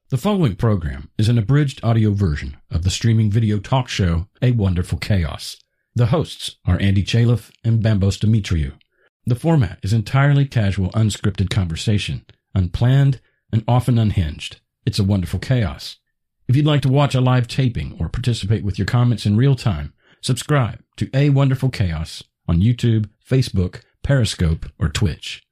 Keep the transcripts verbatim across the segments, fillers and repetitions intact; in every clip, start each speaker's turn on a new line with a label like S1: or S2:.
S1: The following program is an abridged audio version of the streaming video talk show A Wonderful Chaos. The hosts are Andy Chaliff and Bambos Dimitriou. The format is entirely casual, unscripted conversation, unplanned and often unhinged. It's a wonderful chaos. If you'd like to watch a live taping or participate with your comments in real time, subscribe to A Wonderful Chaos on YouTube, Facebook, Periscope, or Twitch.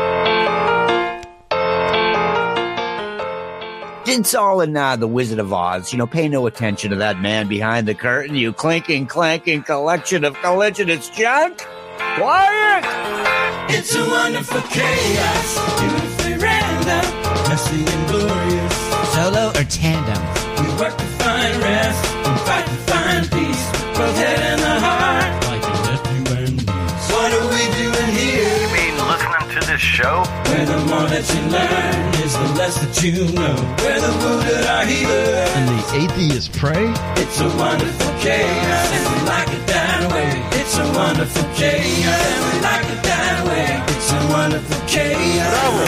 S2: It's all in uh, The Wizard of Oz. You know, pay no attention to that man behind the curtain, you clinking, clanking collection of collisionist junk. Quiet!
S3: It's a wonderful chaos. Beautifully random, messy and glorious.
S4: Solo or tandem?
S3: We work to find rest, and fight to find peace. Both head and the heart, like a nephew and niece. What are we doing here?
S5: You mean listening to this show?
S3: Where the more that you learn is the less that you know. Where the wounded are healed
S6: and the atheists pray.
S3: It's a wonderful chaos, and we like it that way. It's a wonderful chaos, and we like it that way. It's a wonderful chaos.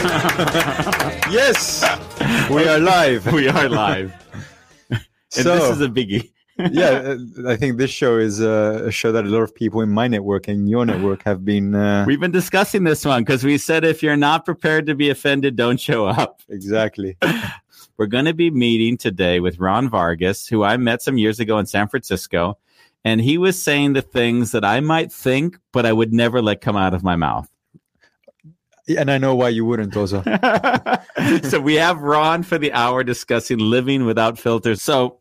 S7: Yes, we are live.
S8: We are live. And
S7: So-
S8: this is a biggie.
S7: Yeah, uh, I think this show is uh, a show that a lot of people in my network and your network have been uh,
S8: We've been discussing this one because we said if you're not prepared to be offended, don't show up.
S7: exactly.
S8: We're going to be meeting today with Ron Vargas, who I met some years ago in San Francisco. And he was saying the things that I might think, but I would never let come out of my mouth.
S7: And I know why you wouldn't also.
S8: So we have Ron for the hour discussing living without filters. So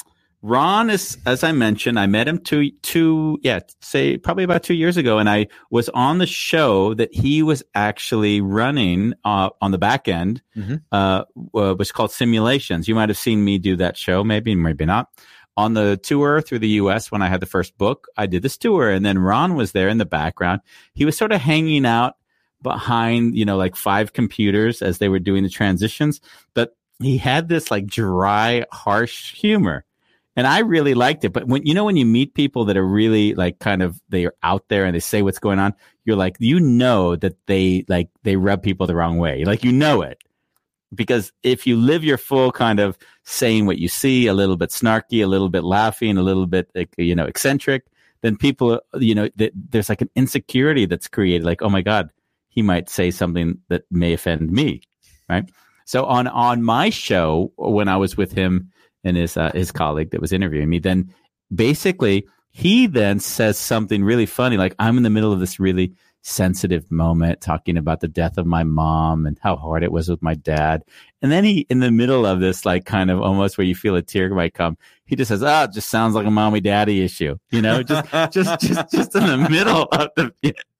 S8: Ron is, as I mentioned, I met him two, two, yeah, say probably about two years ago. And I was on the show that he was actually running uh, on the back end,
S7: Mm-hmm.
S8: uh, uh, was called Simulations. You might have seen me do that show, maybe, maybe not. On the tour through the U S when I had the first book, I did this tour. And then Ron was there in the background. He was sort of hanging out behind, you know, like five computers as they were doing the transitions. But he had this like dry, harsh humor. And I really liked it. But when, you know, when you meet people that are really like kind of, they are out there and they say what's going on, you're like, you know, that they like, they rub people the wrong way. Like, you know it. Because if you live your full kind of saying what you see, a little bit snarky, a little bit laughing, a little bit, you know, eccentric, then people, you know, th- there's like an insecurity that's created. Like, oh my God, he might say something that may offend me. Right. So on, on my show, when I was with him, and his uh, his colleague that was interviewing me, then basically he then says something really funny, like I'm in the middle of this really sensitive moment talking about the death of my mom and how hard it was with my dad. And then he, in the middle of this, like kind of almost where you feel a tear might come, he just says, oh, it just sounds like a mommy daddy issue, you know, just just just just in the middle of the.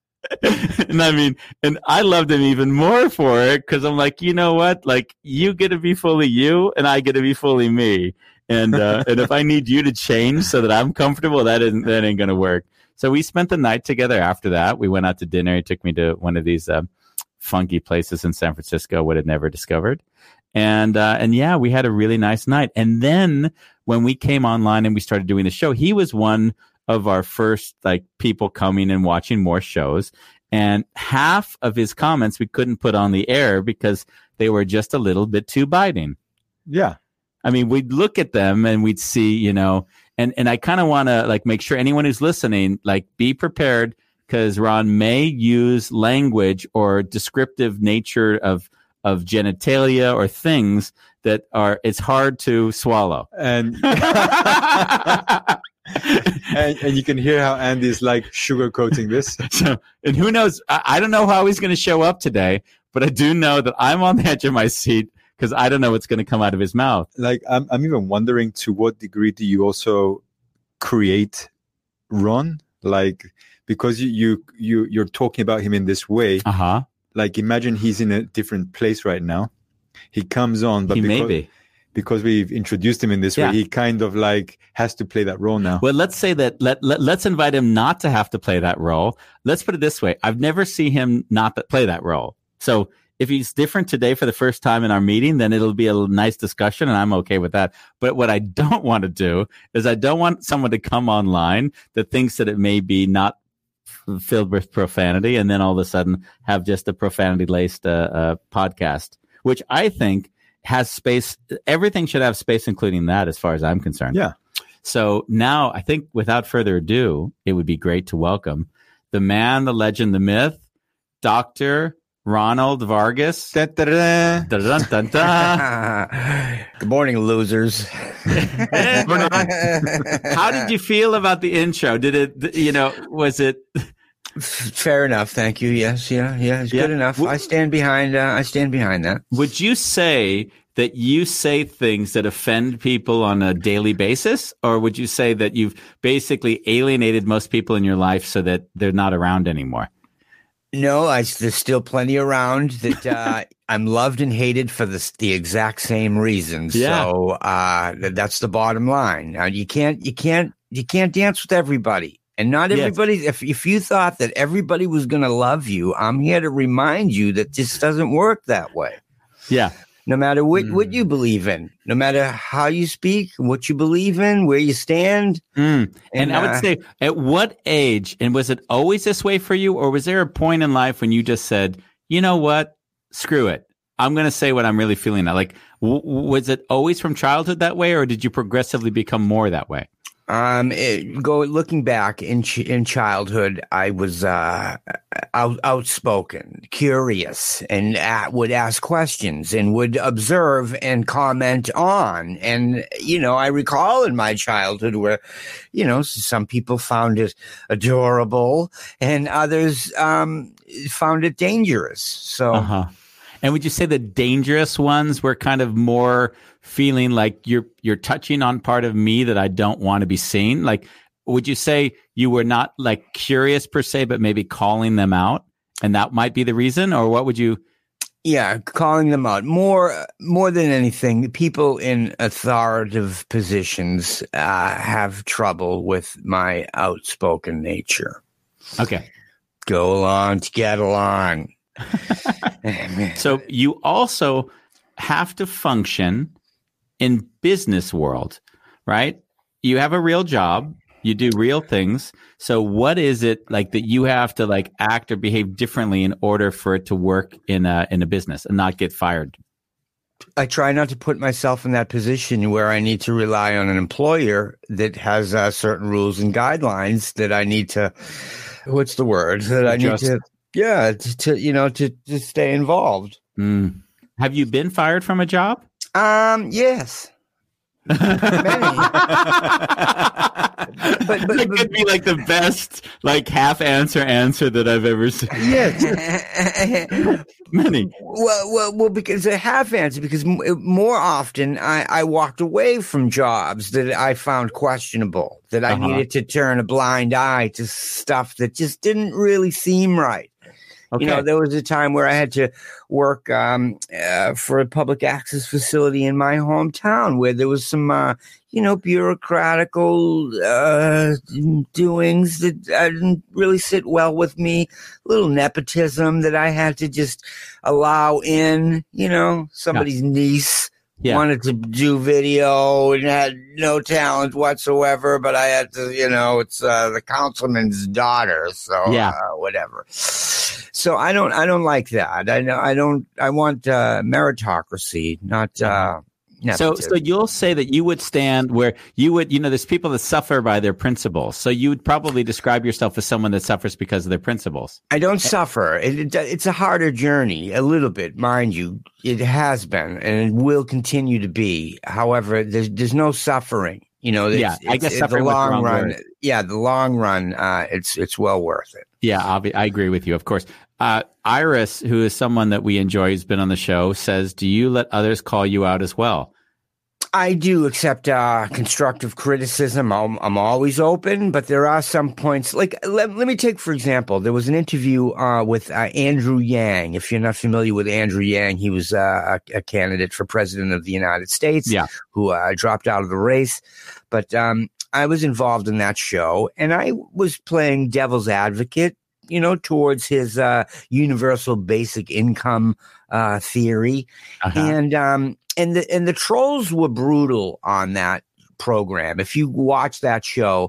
S8: And I mean, and I loved him even more for it because I'm like, you know what? Like, you get to be fully you, and I get to be fully me. And uh, and if I need you to change so that I'm comfortable, that isn't that ain't gonna work. So we spent the night together. After that, we went out to dinner. He took me to one of these uh, funky places in San Francisco would have never discovered. And uh, and yeah, we had a really nice night. And then when we came online and we started doing the show, he was one of our first like people coming and watching more shows, and half of his comments we couldn't put on the air because they were just a little bit too biting.
S7: Yeah.
S8: I mean, we'd look at them and we'd see, you know, and, and I kind of want to like make sure anyone who's listening, like be prepared because Ron may use language or descriptive nature of, of genitalia or things that are, it's hard to swallow.
S7: And and, and you can hear how Andy's like sugarcoating this.
S8: So, and who knows? I, I don't know how he's going to show up today, but I do know that I'm on the edge of my seat because I don't know what's going to come out of his mouth.
S7: Like, I'm, I'm even wondering to what degree do you also create Ron? Like, because you, you, you, you're talking about him in this way.
S8: Uh huh.
S7: Like, imagine he's in a different place right now. He comes on, but
S8: He
S7: because,
S8: may be.
S7: because we've introduced him in this
S8: Yeah.
S7: way, he kind of like has to play that role now.
S8: Well, let's say that let, let, let's invite him not to have to play that role. Let's put it this way. I've never seen him not play that role. So if he's different today for the first time in our meeting, then it'll be a nice discussion and I'm okay with that. But what I don't want to do is I don't want someone to come online that thinks that it may be not f- filled with profanity and then all of a sudden have just a profanity laced uh, uh, podcast, which I think has space. Everything should have space, including that, as far as I'm concerned.
S7: Yeah.
S8: So now I think without further ado, it would be great to welcome the man, the legend, the myth, Doctor Ronald Vargas.
S7: Da, da, da.
S8: Dun, dun, dun, dun.
S2: Good morning, losers.
S8: How did you feel about the intro? Did it, you know, was it?
S2: Fair enough. Thank you. Yes. Yeah. Yeah. It's
S8: Yeah.
S2: good enough. I stand behind. Uh, I stand behind that.
S8: Would you say that you say things that offend people on a daily basis, or would you say that you've basically alienated most people in your life so that they're not around anymore?
S2: No, I, there's still plenty around that uh, I'm loved and hated for the the exact same reasons.
S8: Yeah.
S2: So uh, th- that's the bottom line. Now, you can't. You can't. You can't dance with everybody. And not
S8: Yes.
S2: everybody, if, if you thought that everybody was going to love you, I'm here to remind you that this doesn't work that way.
S8: Yeah.
S2: No matter what,
S8: Mm.
S2: what you believe in, no matter how you speak, what you believe in, where you stand.
S8: Mm. And,
S2: And,
S8: I would
S2: uh,
S8: say, at what age, and was it always this way for you, or was there a point in life when you just said, you know what, screw it, I'm going to say what I'm really feeling now? Like, w- was it always from childhood that way, or did you progressively become more that way?
S2: Um, it, go looking back in ch- in childhood, I was uh, out, outspoken, curious, and uh, would ask questions and would observe and comment on. And you know, I recall in my childhood where, you know, some people found it adorable, and others um, found it dangerous. So.
S8: Uh-huh. And would you say the dangerous ones were kind of more feeling like you're you're touching on part of me that I don't want to be seen? Like, would you say you were not like curious per se, but maybe calling them out, and that might be the reason? Or what would you?
S2: Yeah, calling them out more more than anything. People in authoritative positions uh, have trouble with my outspoken nature.
S8: Okay.
S2: Go along to get along.
S8: So you also have to function in business world, right? You have a real job, you do real things. So what is it like that you have to like act or behave differently in order for it to work in a in a business and not get fired?
S2: I try not to put myself in that position where I need to rely on an employer that has uh, certain rules and guidelines that I need to. What's the word that I
S8: Adjust.
S2: need to? Yeah, to, to you know to to stay involved.
S8: Mm. Have you been fired from a job?
S2: Um. Yes. Many. but, but,
S8: That could be like the best like half answer answer that I've ever seen.
S2: yes.
S8: Many.
S2: Well, well, well, because a half answer, because m- more often I, I walked away from jobs that I found questionable, that I
S8: Uh-huh.
S2: needed to turn a blind eye to stuff that just didn't really seem right.
S8: Okay.
S2: You know, there was a time where I had to work um, uh, for a public access facility in my hometown where there was some, uh, you know, bureaucratical uh, doings that uh, didn't really sit well with me. A little nepotism that I had to just allow in. You know, somebody's niece
S8: Yeah.
S2: wanted to do video and had no talent whatsoever, but I had to, you know, it's uh, the councilman's daughter, so
S8: Yeah.
S2: uh, whatever. So I don't, I don't like that. I know, I don't, I want uh, meritocracy, not uh,
S8: So,
S2: nepotism.
S8: so you'll say that you would stand where you would, you know, there's people that suffer by their principles. So you would probably describe yourself as someone that suffers because of their principles.
S2: I don't suffer. It, it, it's a harder journey, a little bit, mind you. It has been, and it will continue to be. However, there's there's no suffering. You know, it's,
S8: Yeah, I
S2: it's-
S8: guess
S2: it's
S8: suffering
S2: the
S8: was the
S2: long
S8: wrong
S2: run.
S8: word.
S2: Yeah, the long run. Uh, it's it's well worth it.
S8: Yeah, obvi- I agree with you, of course. Uh, Iris, who is someone that we enjoy, who's been on the show, says, do you let others call you out as well?
S2: I do accept uh, constructive criticism. I'm, I'm always open, but there are some points. Like, let, let me take, for example, there was an interview uh, with uh, Andrew Yang. If you're not familiar with Andrew Yang, he was uh, a, a candidate for president of the United States
S8: Yeah.
S2: who uh, dropped out of the race. But um, I was involved in that show, and I was playing devil's advocate, you know, towards his uh, universal basic income uh, theory.
S8: Uh-huh.
S2: And um, and the and the trolls were brutal on that program. If you watch that show,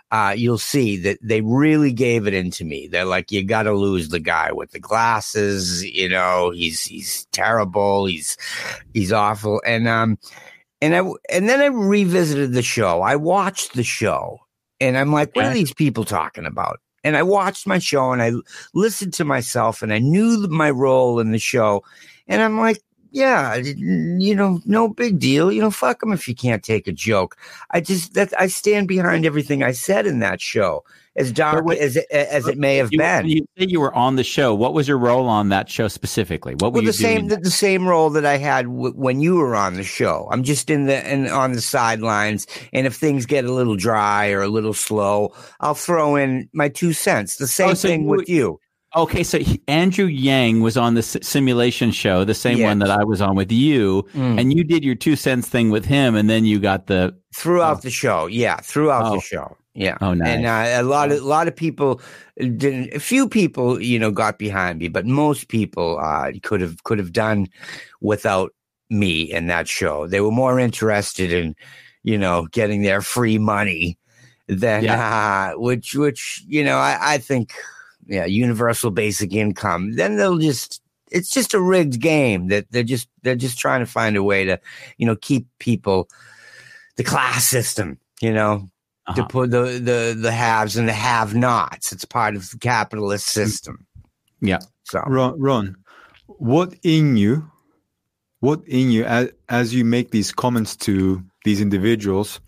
S2: uh, you'll see that they really gave it into me. They're like, you got to lose the guy with the glasses. You know, he's he's terrible. He's he's awful. And um, and I and then I revisited the show. I watched the show, and I'm like, what are these people talking about? And I watched my show, and I listened to myself, and I knew my role in the show, and I'm like, yeah, you know, no big deal. You know, fuck them if you can't take a joke. I just that I stand behind everything I said in that show, as dark
S8: what,
S2: as it, as it may have
S8: you,
S2: been.
S8: You said you were on the show. What was your role on that show specifically? What were
S2: well,
S8: you
S2: the same
S8: doing?
S2: the, the same role that I had w- when you were on the show. I'm just in the and on the sidelines, and if things get a little dry or a little slow, I'll throw in my two cents. The same
S8: Oh, so
S2: thing
S8: you-
S2: with you.
S8: Okay, so he, Andrew Yang was on the s- simulation show, the same
S2: Yes.
S8: one that I was on with you,
S2: Mm.
S8: and you did your two cents thing with him, and then you got the
S2: Throughout
S8: Oh.
S2: the show, yeah, throughout
S8: Oh.
S2: the show, yeah.
S8: Oh, nice.
S2: And uh, a lot of a lot of people didn't. A few people, you know, got behind me, but most people uh, could have could have done without me in that show. They were more interested in, you know, getting their free money than uh, which which you know I, I think yeah universal basic income. Then they'll just. It's just a rigged game that they're just they're just trying to find a way to, you know, keep people. The class system, you know,
S8: Uh-huh.
S2: to put the, the, the haves and the have-nots. It's part of the capitalist system.
S8: Yeah.
S2: So
S7: Ron, Ron, what in you, what in you, as, as you make these comments to these individuals,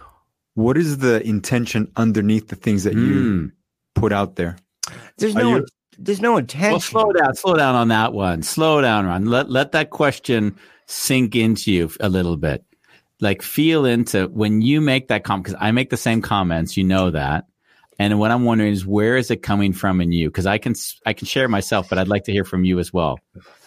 S7: what is the intention underneath the things that you
S8: Mm.
S7: put out there?
S2: there's
S7: Are
S2: no
S7: you-
S2: there's no intention.
S8: Well, slow down, slow down on that one. Slow down, Ron. Let let that question sink into you a little bit. Like feel into when you make that comment, because I make the same comments, you know that. And what I'm wondering is where is it coming from in you? Because I can I can share myself, but I'd like to hear from you as well.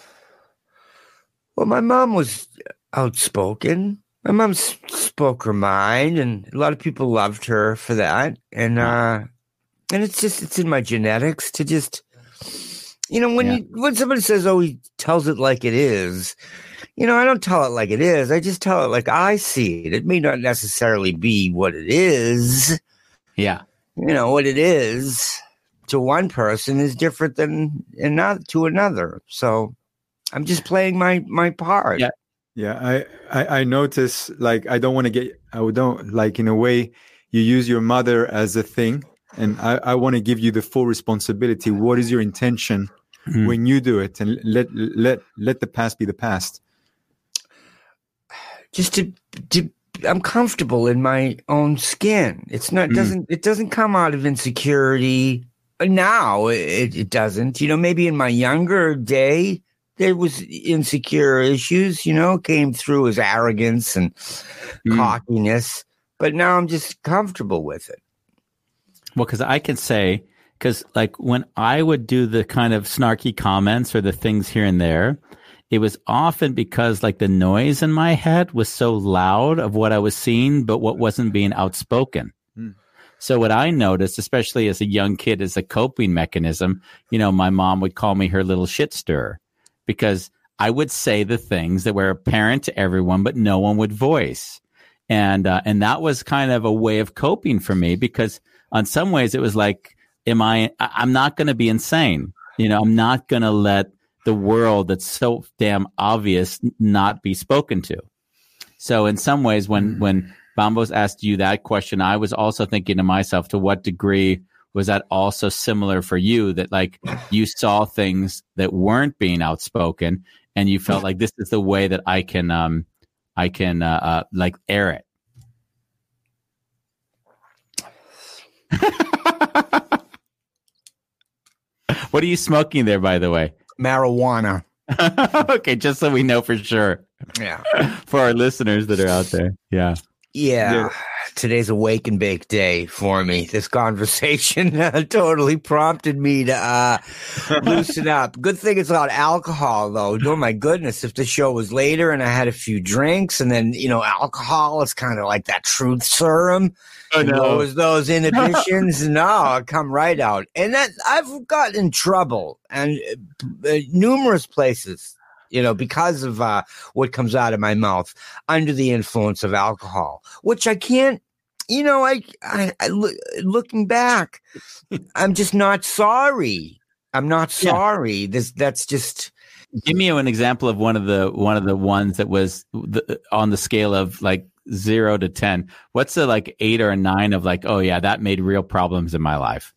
S2: Well, my mom was outspoken. My mom s- spoke her mind, and a lot of people loved her for that. And uh, and it's just it's in my genetics to just, you know, when
S8: Yeah.
S2: you when somebody says, "Oh, he tells it like it is," you know, I don't tell it like it is. I just tell it like I see it. It may not necessarily be what it is.
S8: Yeah.
S2: You know, what it is to one person is different than another to another. So I'm just playing my my part.
S8: Yeah.
S7: Yeah, I, I, I notice, like, I don't want to get, I don't, like, in a way, you use your mother as a thing, and I, I want to give you the full responsibility. What is your intention
S8: Mhm.
S7: when you do it? And let, let, let the past be the past.
S2: Just to, to I'm comfortable in my own skin. It's not
S8: Mm.
S2: doesn't it doesn't come out of insecurity. Now it, it doesn't. You know, maybe in my younger day there was insecure issues. You know, came through as arrogance and
S8: Mm.
S2: cockiness. But now I'm just comfortable with it.
S8: Well, because I can say, because like when I would do the kind of snarky comments or the things here and there, it was often because like the noise in my head was so loud of what I was seeing, but what wasn't being outspoken.
S7: Hmm.
S8: So what I noticed, especially as a young kid, as a coping mechanism, you know, my mom would call me her little shit stirrer because I would say the things that were apparent to everyone, but no one would voice. And, uh, and that was kind of a way of coping for me because on some ways it was like, am I, I- I'm not going to be insane. You know, I'm not going to let the world that's so damn obvious n- not be spoken to. So in some ways, when, when Bambos asked you that question, I was also thinking to myself, to what degree was that also similar for you, that like you saw things that weren't being outspoken and you felt like this is the way that I can, um, I can, uh, uh like air it. What are you smoking there, by the way?
S2: Marijuana.
S8: Okay, just so we know for sure.
S2: Yeah.
S8: For our listeners that are out there. Yeah.
S2: Yeah.
S7: Yeah.
S2: Today's a wake and bake day for me. This conversation uh, totally prompted me to uh, loosen up. Good thing it's not alcohol, though. Oh, my goodness. If the show was later and I had a few drinks and then, you know, alcohol is kind of like that truth serum.
S8: Oh,
S2: And Those, those inhibitions, no, I come right out. And that I've gotten in trouble and uh, uh, numerous places, you know, because of uh, what comes out of my mouth under the influence of alcohol, which I can't, you know, I, I, I look, looking back, I'm just not sorry. I'm not sorry. Yeah. This, that's just.
S8: Give me an example of one of the one of the ones that was the, on the scale of like zero to ten. What's the like eight or a nine of like, oh yeah, that made real problems in my life?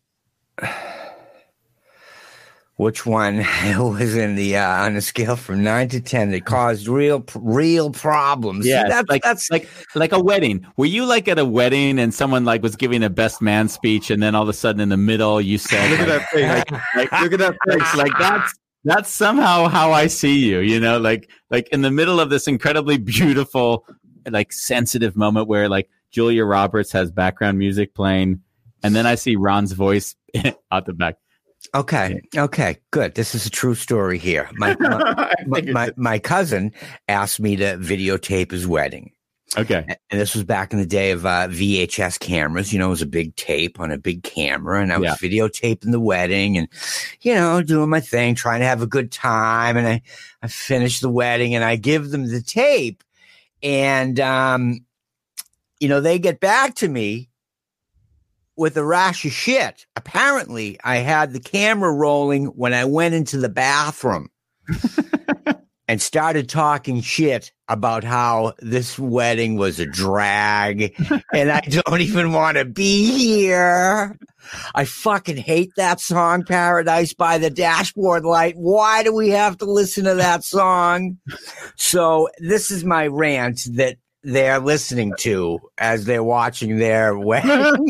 S2: Which one was in the uh, on a scale from nine to ten that caused real real problems?
S8: Yeah,
S2: See, that's,
S8: like
S2: that's
S8: like like a wedding. Were you like at a wedding and someone like was giving a best man speech, and then all of a sudden in the middle you said,
S7: "Look at that face!
S8: Like, like,
S7: look at that face!"
S8: Like that's that's somehow how I see you. You know, like like in the middle of this incredibly beautiful, like sensitive moment where like Julia Roberts has background music playing, and then I see Ron's voice out the back.
S2: Okay. Okay. Good. This is a true story here. My my, my, my, my cousin asked me to videotape his wedding.
S8: Okay.
S2: And this was back in the day of uh, V H S cameras. You know, it was a big tape on a big camera, and I was
S8: Yeah.
S2: videotaping the wedding, and you know, doing my thing, trying to have a good time. And I I finished the wedding, and I give them the tape, and um, you know, they get back to me with a rash of shit. Apparently, I had the camera rolling when I went into the bathroom and started talking shit about how this wedding was a drag and I don't even want to be here. I fucking hate that song, Paradise by the Dashboard Light. Why do we have to listen to that song? So this is my rant that they're listening to as they're watching their wedding.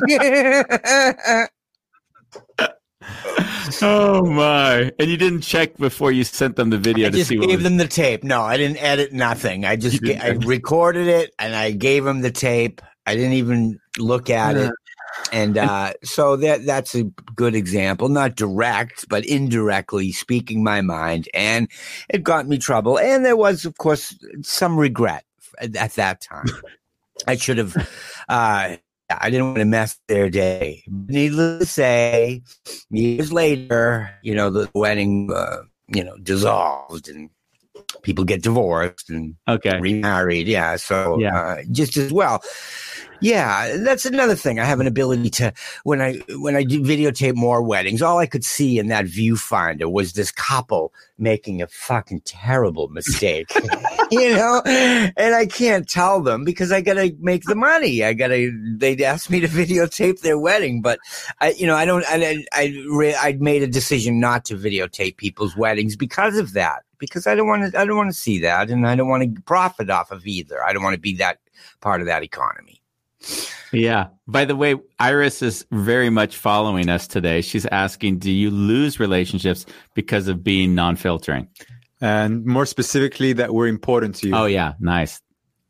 S8: Oh my! And you didn't check before you sent them the video
S2: I
S8: to
S2: just
S8: see what
S2: gave
S8: was...
S2: them the tape. No, I didn't edit nothing. I just ga- I recorded it and I gave them the tape. I didn't even look at it. And uh, so that that's a good example, not direct, but indirectly speaking my mind. And it got me trouble. And there was, of course, some regret at that time. I should have, uh, I didn't want to mess their day. Needless to say, years later, you know, the wedding, uh, you know, dissolved and people get divorced and
S8: Okay.
S2: remarried. Yeah. So
S8: Yeah.
S2: Uh, just as well. Yeah, that's another thing. I have an ability to when I when I do videotape more weddings, all I could see in that viewfinder was this couple making a fucking terrible mistake. You know? And I can't tell them because I gotta make the money. I gotta they'd ask me to videotape their wedding, but I you know, I don't I I I I made a decision not to videotape people's weddings because of that. Because I don't want to I don't want to see that, and I don't want to profit off of either. I don't want to be that part of that economy.
S8: Yeah. By the way, Iris is very much following us today. She's asking, do you lose relationships because of being non-filtering?
S7: And more specifically, that were important to you.
S8: Oh, yeah. Nice.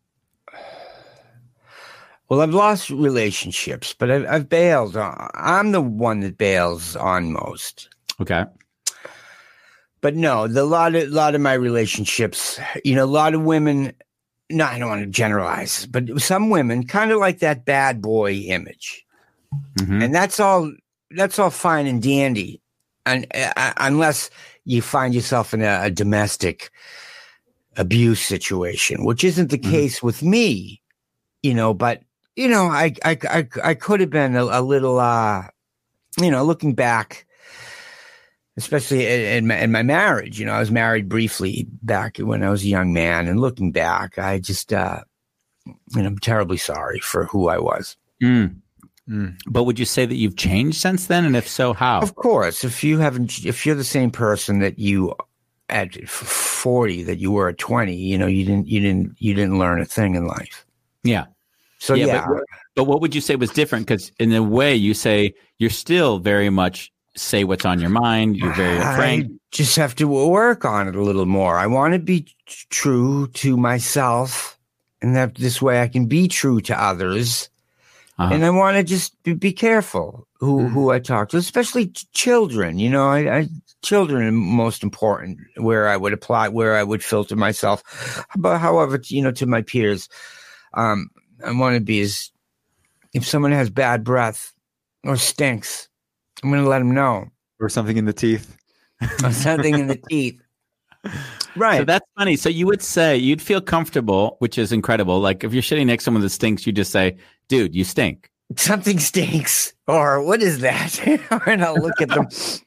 S2: Well, I've lost relationships, but I've, I've bailed on. I'm the one that bails on most.
S8: Okay.
S2: But no, the lot of lot of my relationships, you know, a lot of women. No, I don't want to generalize, but some women kind of like that bad boy image,
S8: Mm-hmm.
S2: and that's all. That's all fine and dandy, and uh, unless you find yourself in a, a domestic abuse situation, which isn't the
S8: Mm-hmm.
S2: case with me, you know. But you know, I I I, I could have been a, a little, uh, you know, looking back. Especially in my, in my marriage, you know, I was married briefly back when I was a young man, and looking back, I just, uh, you know, I'm terribly sorry for who I was.
S8: Mm. Mm. But would you say that you've changed since then? And if so, how?
S2: Of course, if you haven't, if you're the same person that you at forty that you were at twenty, you know, you didn't, you didn't, you didn't learn a thing in life.
S8: Yeah.
S2: So yeah, yeah.
S8: But, but what would you say was different? Because in a way, you say you're still very much. Say what's on your mind. You're very frank.
S2: I just have to work on it a little more. I want to be t- true to myself, and that this way I can be true to others. Uh-huh. And I want to just be, be careful who, mm-hmm. who I talk to, especially ch- children. You know, I, I children are most important. Where I would apply, where I would filter myself. But however, you know, to my peers, um, I want to be as if someone has bad breath or stinks. I'm going to let them know.
S7: Or something in the teeth.
S2: Or something in the teeth. Right.
S8: So that's funny. So you would say you'd feel comfortable, which is incredible. Like if you're sitting next to someone that stinks, you just say, dude, you stink.
S2: Something stinks, or what is that? And I'll look at them.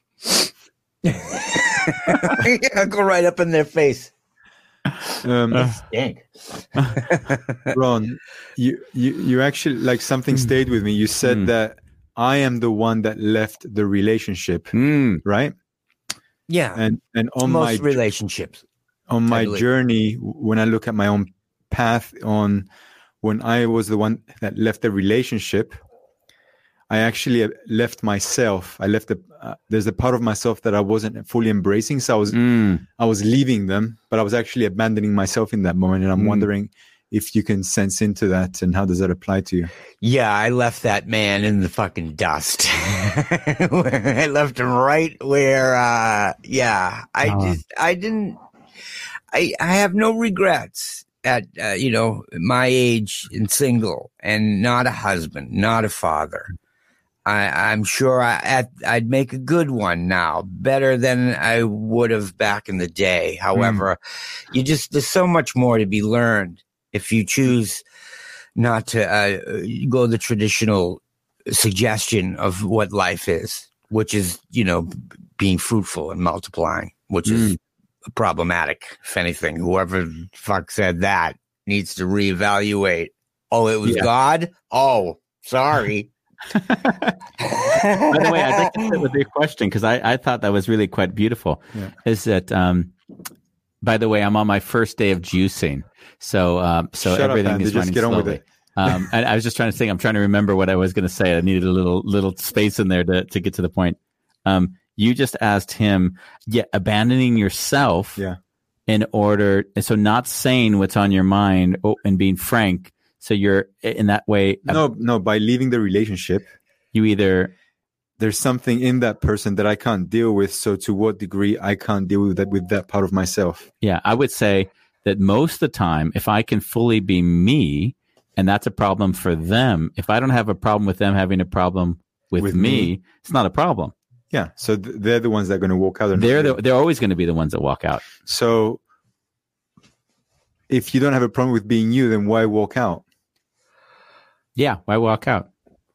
S2: I'll go right up in their face.
S7: Um,
S2: Stink.
S7: Ron, you, you you actually like something stayed with me. You said
S8: Mm.
S7: that I am the one that left the relationship,
S8: Mm.
S7: right?
S2: Yeah,
S7: And and on
S2: most
S7: my
S2: relationships.
S7: on my
S2: believe.
S7: journey, when I look at my own path, on when I was the one that left the relationship, I actually left myself. I left the uh, there's a part of myself that I wasn't fully embracing. So I was
S8: Mm.
S7: I was leaving them, but I was actually abandoning myself in that moment. And I'm
S8: Mm.
S7: wondering if you can sense into that, and how does that apply to you?
S2: Yeah, I left that man in the fucking dust. I left him right where, uh, yeah, I
S8: Ah.
S2: just, I didn't, I, I have no regrets at, uh, you know, my age and single and not a husband, not a father. I, I'm sure I, I'd, I'd make a good one now, better than I would have back in the day. However, you just, there's so much more to be learned if you choose not to uh, go the traditional suggestion of what life is, which is, you know, b- being fruitful and multiplying, which is problematic. If anything, whoever the fuck said that needs to reevaluate. Oh, it was
S8: Yeah.
S2: God? Oh, sorry.
S8: By the way, I'd like to start with your question because I, I thought that was really quite beautiful.
S7: Yeah.
S8: Is that, um, by the way, I'm on my first day of juicing. So, um, so
S7: Shut up,
S8: everything
S7: Andy.
S8: is
S7: Just
S8: running
S7: get on with
S8: slowly.
S7: it.
S8: um, and I was just trying to think. I'm trying to remember what I was going to say. I needed a little little space in there to to get to the point. Um, you just asked him, yeah, abandoning yourself,
S7: Yeah.
S8: in order, and so not saying what's on your mind oh, and being frank. So you're in that way.
S7: No, no. By leaving the relationship,
S8: You either
S7: there's something in that person that I can't deal with. So to what degree I can't deal with that with that part of myself?
S8: Yeah, I would say that most of the time, if I can fully be me, and that's a problem for them, if I don't have a problem with them having a problem with,
S7: With
S8: me,
S7: me.
S8: it's not a problem.
S7: Yeah. So th- they're the ones that are going to walk out.
S8: They're the, they're always going to be the ones that walk out.
S7: So if you don't have a problem with being you, then why walk out?
S8: Yeah, why walk out?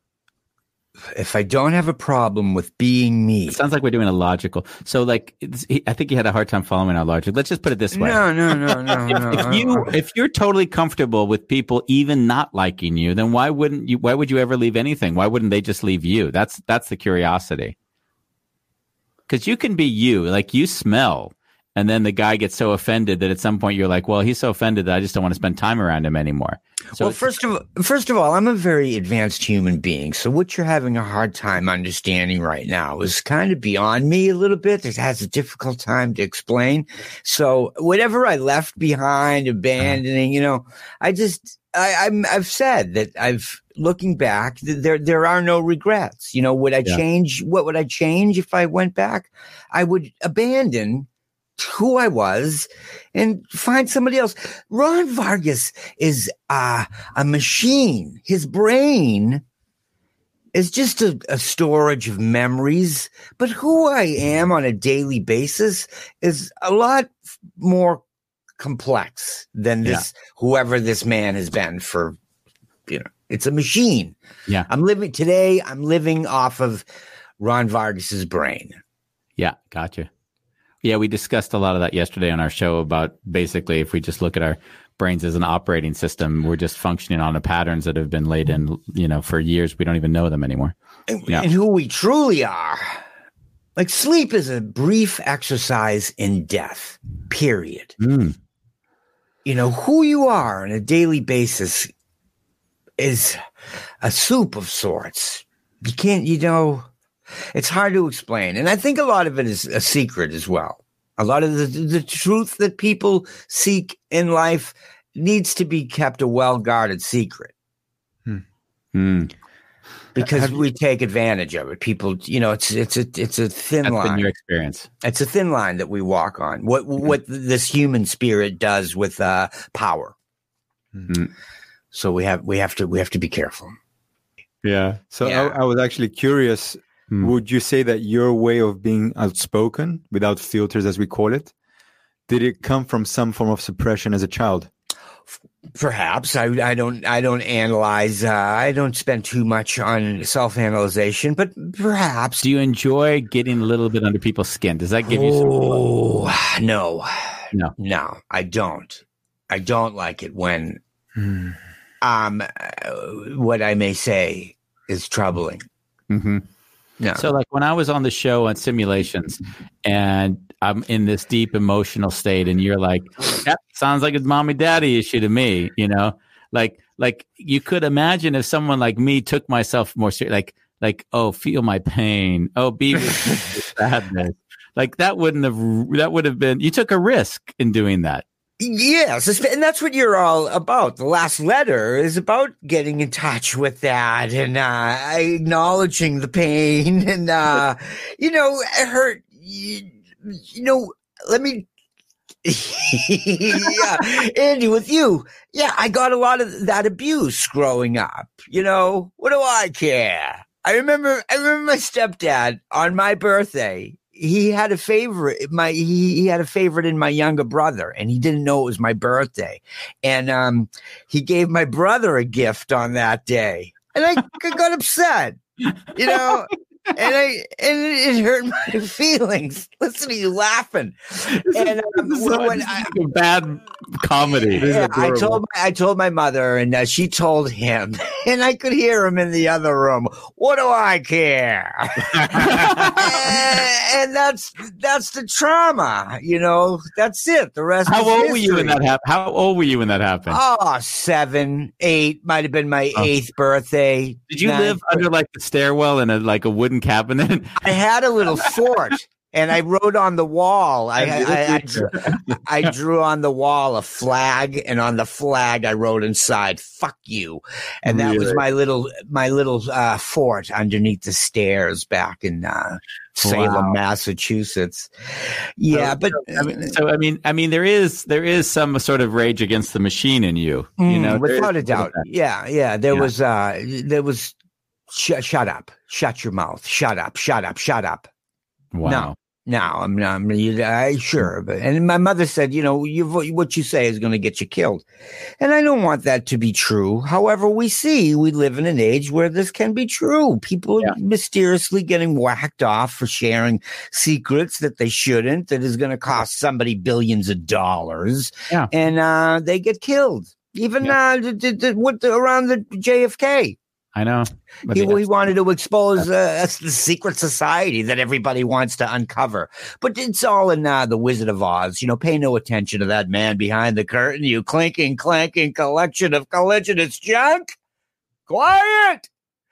S2: If I don't have a problem with being me,
S8: It sounds like we're doing a logical. So, like, it's, he, I think you had a hard time following our logic. Let's just put it this way.
S2: no, no, no, no, no.
S8: If you if you're totally comfortable with people even not liking you, then why wouldn't you? Why would you ever leave anything? Why wouldn't they just leave you? That's that's the curiosity. Because you can be you, like you smell, and then the guy gets so offended that at some point you're like, well, he's so offended that I just don't want to spend time around him anymore. So
S2: well,
S8: it's-
S2: first of first of all, I'm a very advanced human being. So what you're having a hard time understanding right now is kind of beyond me a little bit. It has a difficult time to explain. So whatever I left behind, abandoning, you know, I just I, I'm I've said that I've looking back, th- there there are no regrets. You know, would I
S8: Yeah.
S2: change? What would I change if I went back? I would abandon who I was and find somebody else. Ron Vargas is uh, a machine. His brain is just a, a storage of memories, but who I am on a daily basis is a lot more complex than this, whoever this man has been for, you know, it's a machine.
S8: Yeah.
S2: I'm living today. I'm living off of Ron Vargas's brain.
S8: Yeah, gotcha. Yeah, we discussed a lot of that yesterday on our show about basically if we just look at our brains as an operating system, we're just functioning on the patterns that have been laid in, you know, for years. We don't even know them anymore.
S2: and,
S8: Yeah.
S2: and who we truly are. Like sleep is a brief exercise in death, period.
S8: Mm.
S2: You know, who you are on a daily basis is a soup of sorts. You can't, you know, it's hard to explain. And I think a lot of it is a secret as well. A lot of the, the truth that people seek in life needs to be kept a well-guarded secret.
S8: Mm.
S2: Because we take advantage of it. People, you know, it's it's a it's a thin
S8: That's been
S2: line.
S8: your experience.
S2: It's a thin line that we walk on. What what this human spirit does with uh, power.
S8: Mm.
S2: So we have we have to we have to be careful.
S8: Yeah.
S7: So
S2: Yeah.
S7: I, I was actually curious.
S8: Hmm.
S7: Would you say that your way of being outspoken, without filters, as we call it, did it come from some form of suppression as a child?
S2: Perhaps I, I don't I don't analyze. Uh, I don't spend too much on self-analyzation, but perhaps.
S8: Do you enjoy getting a little bit under people's skin? Does that give you some?
S2: Oh no,
S8: No.
S2: no, I don't. I don't like it when,
S7: Hmm.
S2: um, uh, what I may say is troubling.
S8: Mm-hmm.
S2: No,
S8: So, like when I was on the show on Simulations, and I'm in this deep emotional state, and you're like, "That sounds like a mommy daddy issue to me," you know, like like you could imagine if someone like me took myself more serious, like like oh, feel my pain, oh, be with the sadness, like that wouldn't have that would have been you took a risk in doing that.
S2: yes, and that's what you're all about. The last letter is about getting in touch with that and uh, acknowledging the pain, and uh, you know, it hurt. You, you know, let me. Yeah, Andy, with you, yeah, I got a lot of that abuse growing up. You know, what do I care? I remember, I remember my stepdad on my birthday. He had a favorite. My he, he had a favorite in my younger brother, and he didn't know it was my birthday. And um, he gave my brother a gift on that day, and I got upset. You know. And I and it, it hurt my feelings. Listen to you laughing. And um, when I,
S8: a bad comedy.
S2: yeah, I told my, I told my mother, and uh, she told him, and I could hear him in the other room. What do I care? and, and that's that's the trauma, you know. That's it. The rest.
S8: How
S2: is
S8: old
S2: history.
S8: were you when that happened? How old were you when that happened?
S2: Oh, seven, eight. Might have been my
S8: Oh.
S2: eighth birthday.
S8: Did you
S2: ninth
S8: live under like the stairwell in a like a wooden cabinet?
S2: I had a little fort, and I wrote on the wall. I, I, I, drew, I drew on the wall a flag, and on the flag I wrote inside "fuck you," and that was
S8: Really?
S2: my little my little uh, fort underneath the stairs back in uh, Salem,
S8: Wow.
S2: Massachusetts. Yeah, but
S8: I mean, so I mean, I mean, there is there is some sort of rage against the machine in you, you
S2: Mm,
S8: know, there
S2: without
S8: is
S2: a doubt.
S8: that.
S2: Yeah, yeah. There
S8: Yeah.
S2: was uh, there was. Sh- shut up! Shut your mouth! Shut up! Shut up! Shut up!
S8: Wow.
S2: No, I'm not. I'm, you, I sure, but and my mother said, you know, you what you say is going to get you killed, and I don't want that to be true. However, we see we live in an age where this can be true. People
S8: Yeah.
S2: are mysteriously getting whacked off for sharing secrets that they shouldn't. That is going to cost somebody billions of dollars,
S8: Yeah.
S2: and uh, they get killed. Even uh, d- d- d- with the, around the J F K.
S8: I know. But
S2: He,
S8: the-
S2: he wanted to expose uh, the secret society that everybody wants to uncover. But it's all in uh, The Wizard of Oz. You know, pay no attention to that man behind the curtain, you clinking, clanking collection of collisionist junk. Quiet!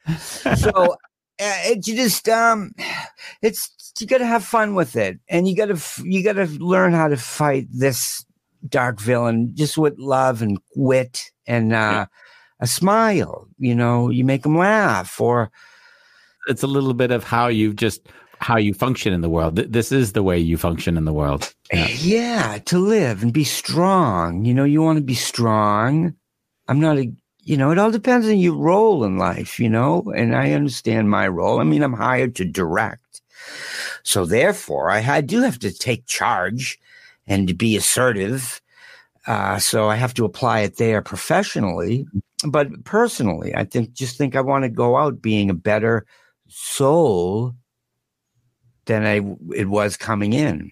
S2: So uh, it, you just, um, it's, you got to have fun with it. And you got to, you got to learn how to fight this dark villain just with love and wit and, uh, a smile, you know, you make them laugh, or
S8: it's a little bit of how you just how you function in the world. Th- This is the way you function in the world. Yeah.
S2: yeah, to live and be strong. You know, you want to be strong. I'm not a, you know, it all depends on your role in life, you know, and I understand my role. I mean, I'm hired to direct. So therefore, I, I do have to take charge and to be assertive. Uh, so I have to apply it there professionally. But personally, I think just think I want to go out being a better soul than I it was coming in.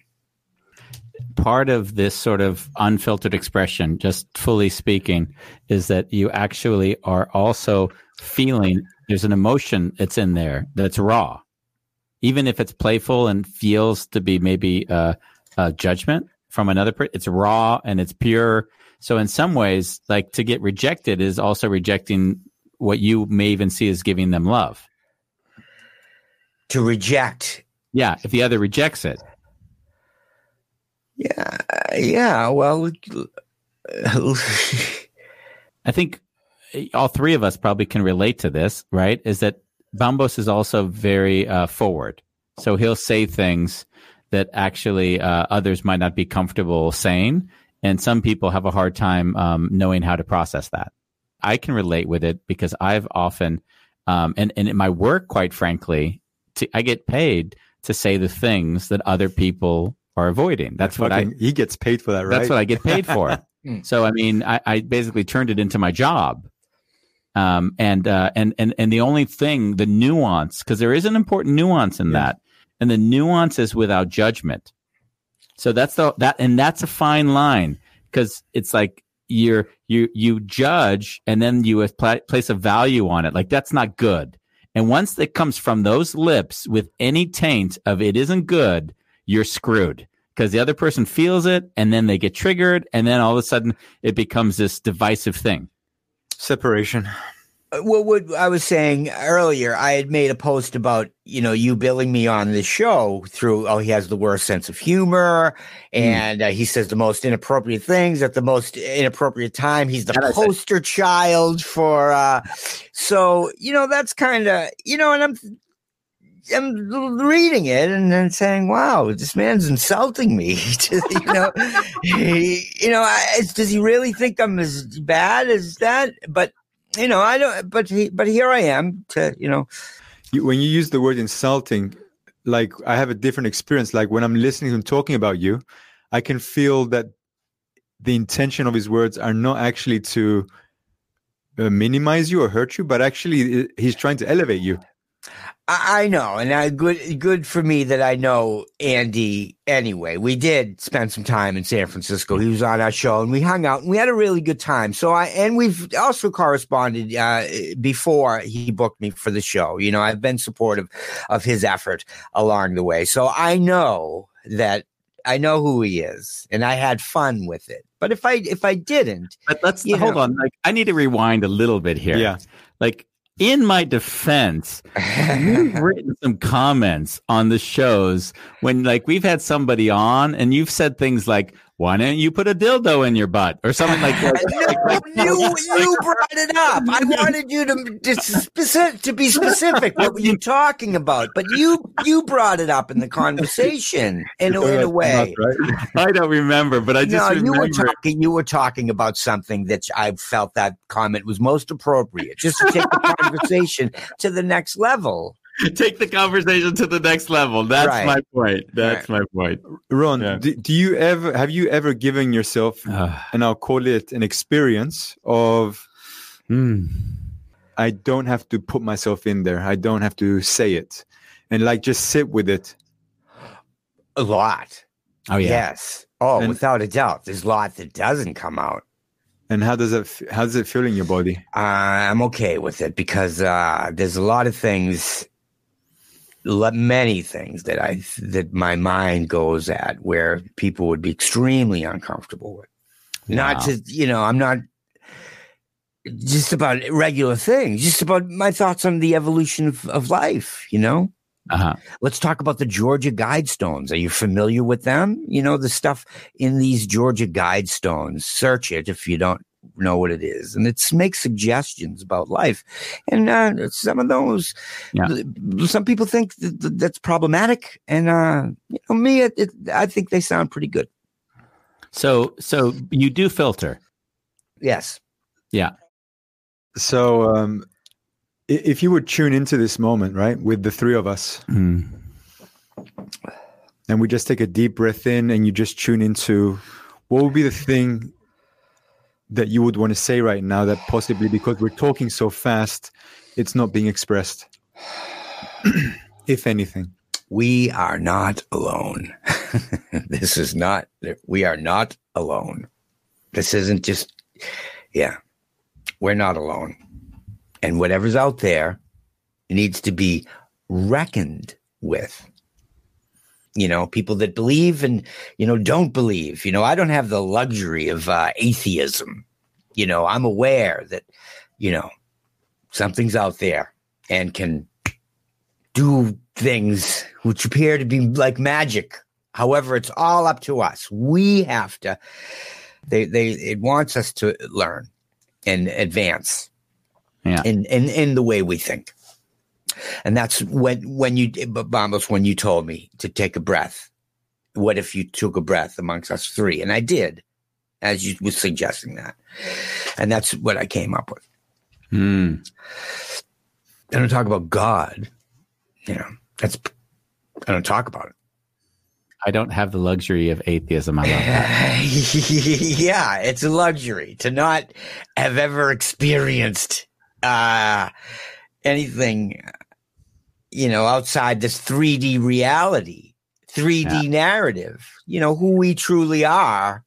S8: Part of this sort of unfiltered expression, just fully speaking, is that you actually are also feeling there's an emotion that's in there that's raw. Even if it's playful and feels to be maybe uh, a judgment from another person, it's raw and it's pure. So in some ways, like to get rejected is also rejecting what you may even see as giving them love.
S2: To reject.
S8: Yeah, if the other rejects it.
S2: Yeah, yeah. Well,
S8: I think all three of us probably can relate to this, right? Is that Bambos is also very uh, forward. So he'll say things that actually uh, others might not be comfortable saying. And some people have a hard time um, knowing how to process that. I can relate with it because I've often, um, and, and in my work, quite frankly, to, I get paid to say the things that other people are avoiding. That's what I.
S7: Fucking- he gets paid for that, right?
S8: That's what I get paid for.
S2: Mm.
S8: So, I mean, I, I basically turned it into my job. Um, and, uh, and, and, and the only thing, the nuance, because there is an important nuance in
S7: Yeah.
S8: that, and the nuance is without judgment. So that's the, that, and that's a fine line, because it's like you're, you, you judge and then you apply, place a value on it. Like, that's not good. And once it comes from those lips with any taint of it isn't good, you're screwed, because the other person feels it and then they get triggered. And then all of a sudden it becomes this divisive thing.
S7: Separation.
S2: Well, what I was saying earlier, I had made a post about, you know, you billing me on this show through, oh, he has the worst sense of humor, and uh, he says the most inappropriate things at the most inappropriate time. He's the
S8: That I said.
S2: poster child for, uh, so, you know, that's kind of, you know, and I'm, I'm reading it and then saying, wow, this man's insulting me. you know, he, you know, I, does he really think I'm as bad as that? But, you know, I don't, but he, but here I am to, you know.
S7: You, when you use the word insulting, like I have a different experience. Like when I'm listening to him talking about you, I can feel that the intention of his words are not actually to uh, minimize you or hurt you, but actually uh, he's trying to elevate you.
S2: I, I know, and I good good for me that I know Andy anyway. We did spend some time in San Francisco. He was on our show, and we hung out, and we had a really good time. So I and we've also corresponded uh, before he booked me for the show. You know, I've been supportive of his effort along the way. So I know that I know who he is, and I had fun with it. But if I if I didn't,
S8: But let's
S2: You
S8: hold
S2: know.
S8: on. Like, I need to rewind a little bit here.
S7: Yeah.
S8: Like, in my defense, you've written some comments on the shows when, like, we've had somebody on and you've said things like, why don't you put a dildo in your butt or something like that?
S2: No, you you brought it up. I wanted you to to, specific, to be specific. What were you talking about? But you you brought it up in the conversation in a, in a way.
S8: I don't remember, but I just
S2: No, you
S8: remember.
S2: were talking. You were talking about something that I felt that comment was most appropriate, just to take the conversation to the next level.
S8: Take the conversation to the next level. That's
S2: Right.
S8: my point. That's my point.
S7: Ron,
S8: Yeah.
S7: do, do you ever have you ever given yourself, and I'll call it an experience of,
S8: Hmm.
S7: I don't have to put myself in there. I don't have to say it, and like just sit with it.
S2: A lot.
S8: Oh, yeah.
S2: Yes. Oh,
S7: And-
S2: without a doubt. There's a lot that doesn't come out.
S7: And how does it f- how does it feel in your body?
S2: Uh, I'm okay with it because uh, there's a lot of things, le- many things that I that my mind goes at where people would be extremely uncomfortable with. Not
S8: Wow.
S2: to, you know, I'm not just about regular things, just about my thoughts on the evolution of, of life, you know?
S8: Uh-huh.
S2: Let's talk about the Georgia Guidestones. Are you familiar with them? You know, the stuff in these Georgia Guidestones. Search it if you don't know what it is. And it makes suggestions about life. And uh, some of those,
S8: Yeah.
S2: th- some people think that, that that's problematic. And uh, you know, me, it, it, I think they sound pretty good.
S8: So, so you do filter.
S2: Yes.
S8: Yeah.
S7: So, um, i- if you would tune into this moment, right, with the three of us,
S8: Hmm.
S7: and we just take a deep breath in, and you just tune into what would be the thing that you would want to say right now that possibly, because we're talking so fast, it's not being expressed, if anything.
S2: We are not alone. This is not, we are not alone. This isn't just, yeah, we're not alone. And whatever's out there needs to be reckoned with. You know, people that believe and, you know, don't believe. You know, I don't have the luxury of uh, atheism. You know, I'm aware that, you know, something's out there and can do things which appear to be like magic. However, it's all up to us. We have to, they, they, it wants us to learn and advance
S8: Yeah.
S2: in, in, in the way we think. And that's when, when you, Bombos, when you told me to take a breath, what if you took a breath amongst us three? And I did, as you was suggesting that. And that's what I came up with.
S8: Hmm.
S2: I don't talk about God, you know, that's, I don't talk about it.
S8: I don't have the luxury of atheism. I love that.
S2: Yeah, it's a luxury to not have ever experienced uh, anything, you know, outside this three D reality, three D yeah. narrative, you know, who we truly are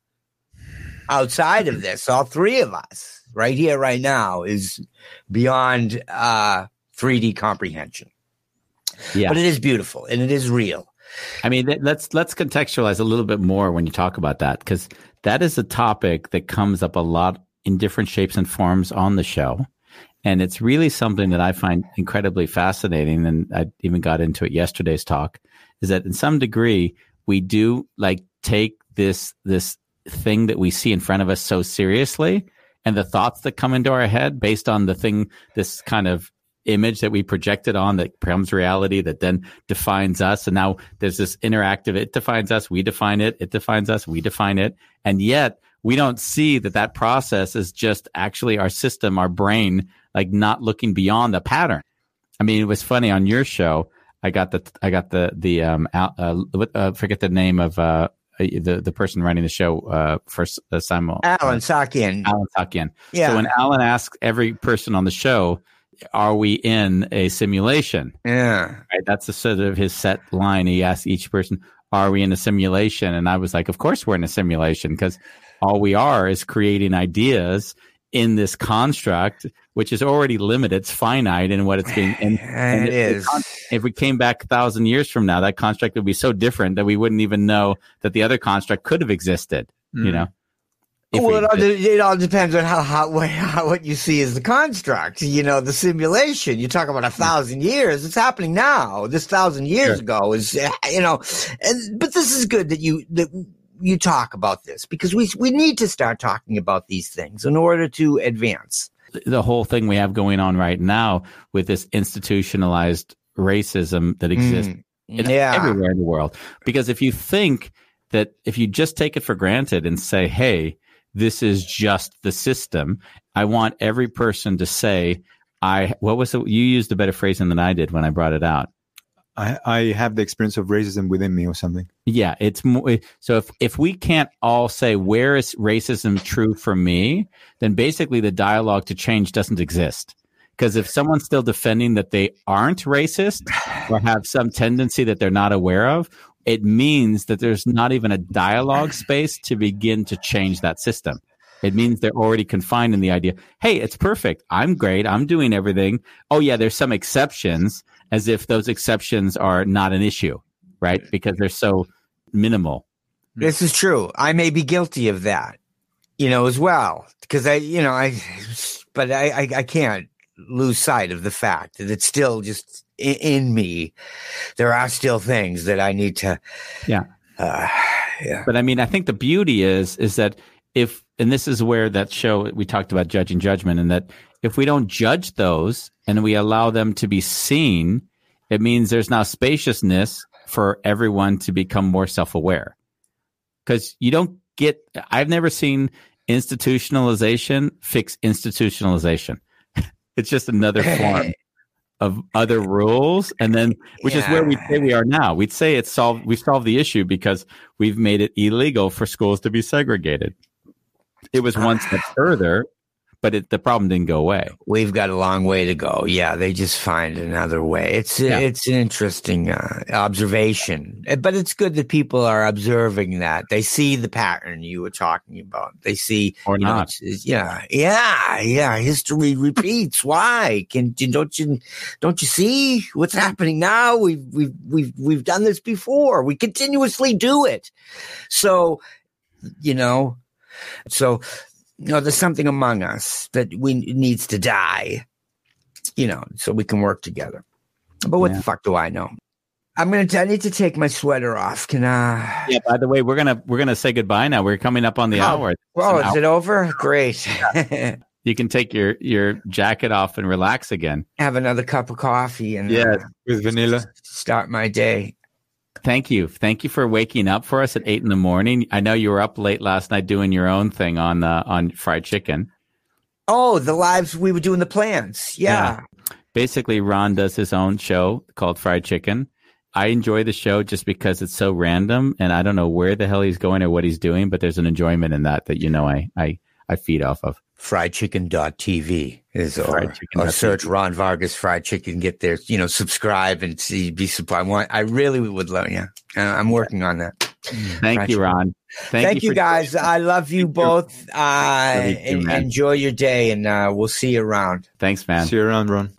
S2: outside of this. All three of us right here, right now is beyond uh, three D comprehension. Yeah. But it is beautiful and it is real.
S8: I mean, let's let's contextualize a little bit more when you talk about that, because that is a topic that comes up a lot in different shapes and forms on the show. And it's really something that I find incredibly fascinating. And I even got into it yesterday's talk, is that in some degree, we do like take this this thing that we see in front of us so seriously, and the thoughts that come into our head based on the thing, this kind of image that we projected on that becomes reality, that then defines us. And now there's this interactive, it defines us, we define it, it defines us, we define it. And yet we don't see that that process is just actually our system, our brain, like not looking beyond the pattern. I mean, it was funny on your show. I got the, I got the, the, um, uh, uh forget the name of, uh, the, the person running the show, uh, for uh, Simon.
S2: Alan Sakian.
S8: Alan Sakian.
S2: Yeah.
S8: So when Alan asks every person on the show, are we in a simulation?
S2: Yeah.
S8: Right. That's the sort of his set line. He asks each person, are we in a simulation? And I was like, of course we're in a simulation, because all we are is creating ideas in this construct, which is already limited. It's finite in what it's being. And, and
S2: it
S8: if,
S2: is.
S8: If we came back a thousand years from now, that construct would be so different that we wouldn't even know that the other construct could have existed, mm. you know?
S2: Well, we it all, it all depends on how, how, how what you see as the construct. You know, the simulation. You talk about a thousand years. It's happening now. This thousand years sure. ago is, you know. And, but this is good that you that you talk about this, because we we need to start talking about these things in order to advance.
S8: The whole thing we have going on right now with this institutionalized racism that exists
S2: mm,
S8: in,
S2: yeah.
S8: everywhere in the world. Because if you think that if you just take it for granted and say, hey, this is just the system. I want every person to say, I, what was it? You used a better phrasing than I did when I brought it out.
S7: I, I have the experience of racism within me or something.
S8: Yeah. It's more, so if, if we can't all say, where is racism true for me, then basically the dialogue to change doesn't exist. Because if someone's still defending that they aren't racist or have some tendency that they're not aware of, it means that there's not even a dialogue space to begin to change that system. It means they're already confined in the idea, hey, it's perfect. I'm great. I'm doing everything. Oh, yeah, there's some exceptions, as if those exceptions are not an issue, right? Because they're so minimal.
S2: This is true. I may be guilty of that, you know, as well. Because I, you know, I, but I, I, I can't lose sight of the fact that it's still just in, in me. There are still things that I need to.
S8: Yeah.
S2: Uh, yeah.
S8: But I mean, I think the beauty is, is that if, and this is where that show, we talked about judging judgment, and that if we don't judge those and we allow them to be seen, it means there's now spaciousness for everyone to become more self-aware. Because you don't get, I've never seen institutionalization fix institutionalization. It's just another form of other rules. And then, which yeah. is where we say we are now. We'd say it's solved, we've solved the issue because we've made it illegal for schools to be segregated. It was one step further, but it, the problem didn't go away.
S2: We've got a long way to go. Yeah, they just find another way. It's
S8: Yeah.
S2: it's an interesting uh, observation, but it's good that people are observing that. They see the pattern you were talking about. They see,
S8: Or
S2: you know,
S8: not.
S2: it's- yeah, yeah, yeah. History repeats. Why? Can don't you don't you see what's happening now? We've we've we've we've done this before. We continuously do it. So, you know, so. You know, there's something among us that we needs to die, you know, so we can work together. But what
S8: Yeah.
S2: the fuck do I know? I'm gonna. T- I need to take my sweater off. Can I?
S8: Yeah. By the way, we're gonna we're gonna say goodbye now. We're coming up on the
S2: Oh,
S8: hour.
S2: Oh,
S8: It's an
S2: is it over? Great.
S8: You can take your your jacket off and relax again.
S2: Have another cup of coffee and
S7: Yeah,
S2: uh,
S7: with vanilla.
S2: start my day.
S8: Thank you. Thank you for waking up for us at eight in the morning. I know you were up late last night doing your own thing on uh, on fried chicken.
S2: Oh, the lives we were doing the plans. Yeah.
S8: Basically, Ron does his own show called Fried Chicken, I enjoy the show just because it's so random, and I don't know where the hell he's going or what he's doing, but there's an enjoyment in that that, you know, I, I, I feed off of.
S2: fried chicken dot t v is or, or search Ron Vargas Fried Chicken, get there, you know, subscribe and see, be surprised. I want, I really would love, yeah. Uh, I'm working on that.
S8: Thank
S2: Fried
S8: you,
S2: chicken.
S8: Ron. Thank,
S2: Thank you,
S8: for-
S2: guys. I love you both. Uh,
S8: Love you too,
S2: en-
S8: man.
S2: enjoy your day, and uh, we'll see you around.
S8: Thanks, man.
S7: See you around, Ron.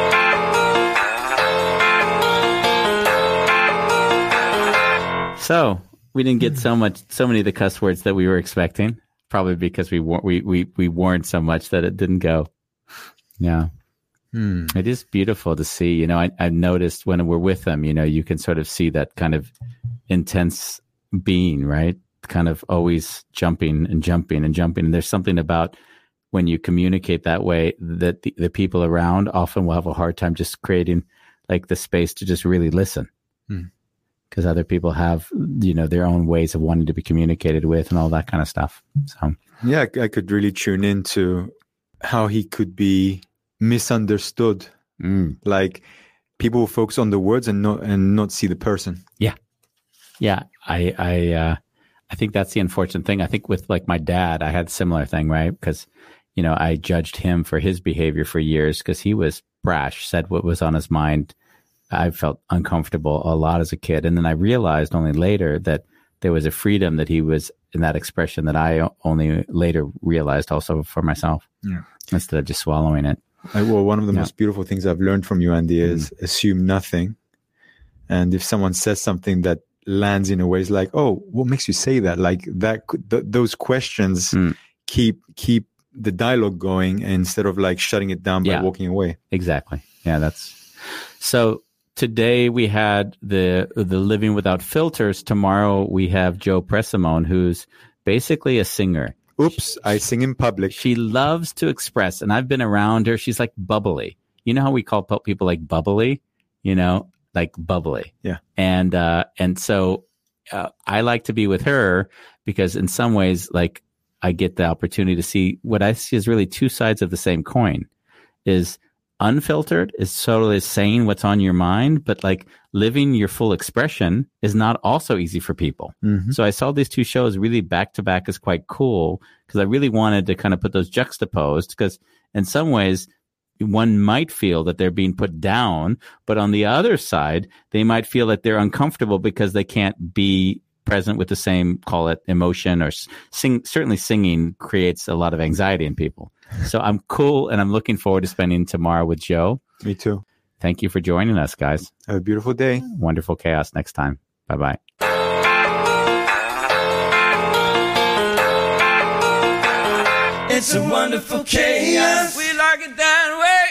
S8: So we didn't get so much, so many of the cuss words that we were expecting, probably because we wa- we we we warned so much that it didn't go. Yeah,
S7: Hmm.
S8: it is beautiful to see. You know, I, I've noticed when we're with them, you know, you can sort of see that kind of intense being, right? Kind of always jumping and jumping and jumping. And there's something about when you communicate that way that the, the people around often will have a hard time just creating like the space to just really listen.
S7: Hmm.
S8: Because other people have, you know, their own ways of wanting to be communicated with and all that kind of stuff. So,
S7: Yeah, I I could really tune into how he could be misunderstood.
S8: mm,
S7: Like people will focus on the words and not and not see the person.
S8: yeah, I, I, uh, I think that's the unfortunate thing. I think with like my dad, I had a similar thing, right? Because, you know, I judged him for his behavior for years because he was brash, said what was on his mind. I felt uncomfortable a lot as a kid. And then I realized only later that there was a freedom that he was in that expression that I only later realized also for myself.
S7: Yeah.
S8: Instead of just swallowing it.
S7: I, well, one of the
S8: Yeah.
S7: most beautiful things I've learned from you, Andy, is assume nothing. And if someone says something that lands in a way, it's like, oh, what makes you say that? Like that, could- th- those questions
S8: Mm.
S7: keep keep the dialogue going instead of like shutting it down by
S8: Yeah.
S7: walking away.
S8: Exactly. Yeah, that's so. Today we had the the Living Without Filters. Tomorrow we have Joe Presimone, who's basically a singer.
S7: Oops, I sing in public.
S8: She loves to express, and I've been around her. She's like bubbly. You know how we call po- people like bubbly? You know, like bubbly.
S7: Yeah.
S8: And uh, and so uh, I like to be with her because in some ways, like I get the opportunity to see what I see as really two sides of the same coin. Is unfiltered is totally saying what's on your mind, but like living your full expression is not also easy for people.
S7: Mhm.
S8: So I saw these two shows really back to back is quite cool because I really wanted to kind of put those juxtaposed because in some ways one might feel that they're being put down, but on the other side, they might feel that they're uncomfortable because they can't be present with the same, call it emotion or sing. Certainly singing creates a lot of anxiety in people. So I'm cool and I'm looking forward to spending tomorrow with Joe.
S7: Me too.
S8: Thank you for joining us, guys.
S7: Have a beautiful day.
S8: Wonderful chaos next time. Bye-bye.
S3: It's a wonderful chaos. We like it that way.